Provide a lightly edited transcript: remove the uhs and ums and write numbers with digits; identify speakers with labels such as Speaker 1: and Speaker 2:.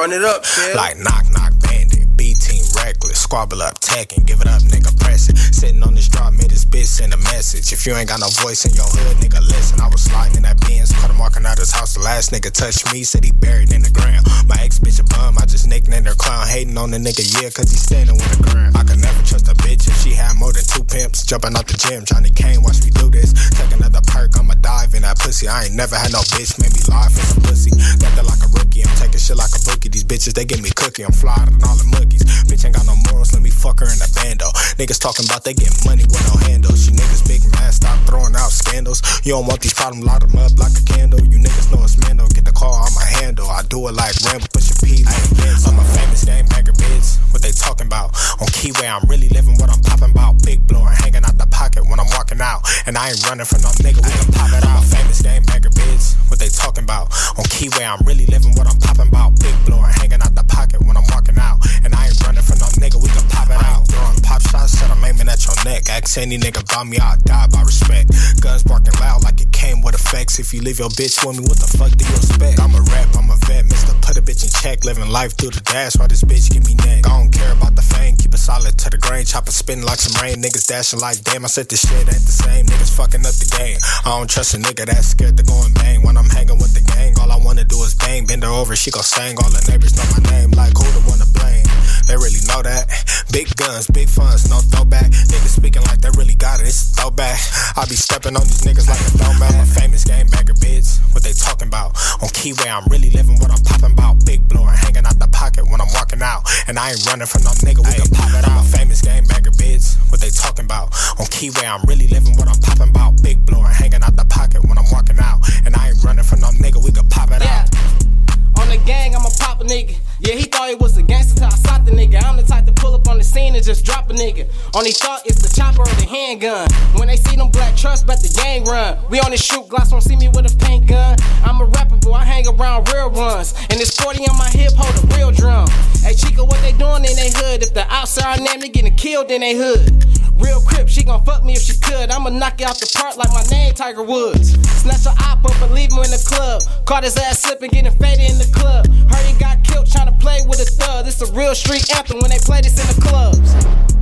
Speaker 1: Run it up, kid.
Speaker 2: Like knock, bandit, B-team reckless. Squabble up, tech and give it up, nigga, press it. Sitting on this drop, made this bitch send a message. If you ain't got no voice in your hood, nigga, listen. I was sliding in that Benz, caught him walking out his house. The last nigga touched me, said he buried in the ground. My ex-bitch a bum, I just nicknamed her clown. Hating on the nigga, yeah, cause he standing with the ground. I could never trust a bitch if she had more than 2 pimps. Jumping out the gym, Johnny Kane, watch me do this. Take another perk, I'ma dive in that pussy. I ain't never had no bitch, made me lie for some pussy. Nothing like a rookie, I'm taking shit like a bookie. These bitches, they give me cookie, I'm flying on all the monkeys. Bitch ain't got no morals, let me fuck her in the bando. Niggas talking about they get money with no handles. You niggas big mad, stop throwing out scandals. You don't want these problems, light them up like a candle. You niggas know it's Mando, get the call on my handle. I do it like Rambo, push a P, I'm a famous game bagger, bitch. What they talking about? On Keyway, I'm really living what I'm popping about. Big blower hanging out the pocket when I'm walking out. And I ain't running from no nigga, we can pop it out. I'm a famous game bagger, bitch. What they talking about? On Keyway, I'm really living what I'm popping about. Big blower hanging out the pocket when I'm walking out. And I ain't running from no nigga, we can pop it out. Throwing pop shots, said I'm aiming at your neck. Ask any nigga about me, I'll die by respect. Guns barking loud like it came with effects. If you leave your bitch with me, what the fuck do you expect? I'm a rap, I'm a vet, Mr. Put a bitch in check. Living life through the dash while this bitch give me neck. I don't care about the fame, keep it solid to the grain. Chopper spitting like some rain, niggas dashing like damn. I said this shit ain't the same, niggas fucking up the game. I don't trust a nigga that's scared to go and bang. When I'm hanging with the gang, all I wanna do is bang. Bend her over, she gon' sang. All the neighbors know my name, like who the one to blame? They really know that. Big guns, big funds, no throwback. Niggas speaking like they really got it, it's a throwback. I be stepping on these niggas like a throwback. I'm a famous game bagger, bitch. What they talking about? On Keyway, I'm really living what I'm popping about. Big blower hanging out the pocket when I'm walking out. And I ain't running from no nigga, we can pop it out. I'm a famous game bagger, bitch. What they talking about? On Keyway, I'm really living what I'm popping about. Big blower hanging out the pocket when I'm walking out. And I ain't running from no nigga, we can pop it out.
Speaker 3: On the gang, I'm a pop a nigga. Yeah, he thought he was a gangster till I shot the nigga. I'm the type to pull up on the scene and just drop a nigga. Only thought it's the chopper or the handgun. When they see them black trucks, bet the gang run. We only shoot glass, won't see me with a paint gun. I'm a rapper, boy, I hang around real ones. And this 40 on my hip, hold a real drum. Hey, Chica, what they doing in they hood? If the outside name, they getting killed in they hood. Real crip, she gon' fuck me if she could. I'ma knock it out the park like my name Tiger Woods. Snatch her op up and leave him in the club. Caught his ass slipping, getting faded in the club. Heard he got killed trying to play with a thug. This a real street anthem when they play this in the clubs.